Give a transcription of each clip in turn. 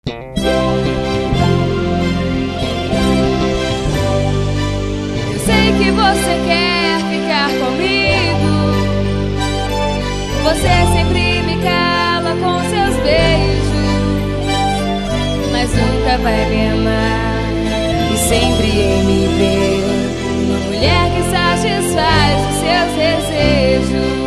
Eu sei que você quer ficar comigo. Você sempre me cala com seus beijos, mas nunca vai me amar e sempre em me ver uma mulher que satisfaz os seus desejos.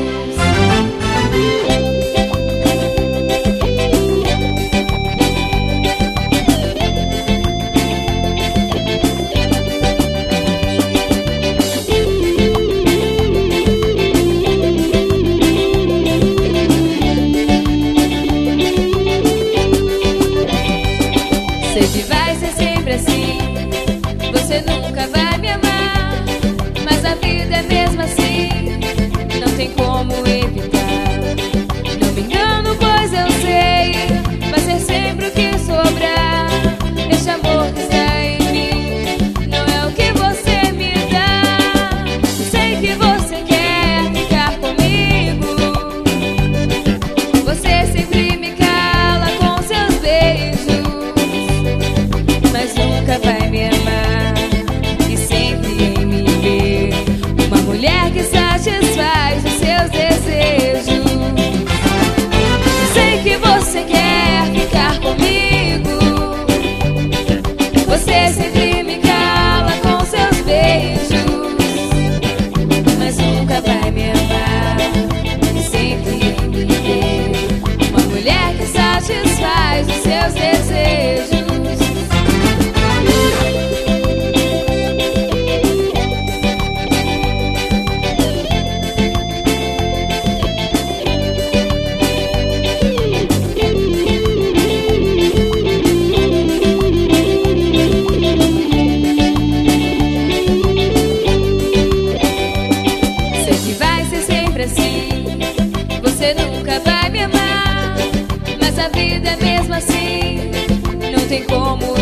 Sei que vai ser sempre assim, você nunca vai me amar, mas a vida é mesmo assim, não tem como evitar. Não me engano, pois eu sei, vai ser sempre o que sobrar. Este amor que está em mim não é o que você me dá. Sei que você quer ficar comigo. Você sempre me cala com seus beijos, mas nunca vai me amar e sempre em me ver uma mulher que satisfaz os seus desejos. Sei que você quer ficar comigo. Você sempre me cala com seus beijos, mas nunca vai me amar e sempre em me ver uma mulher que satisfaz os seus desejos. Você nunca vai me amar, mas a vida é mesmo assim, não tem como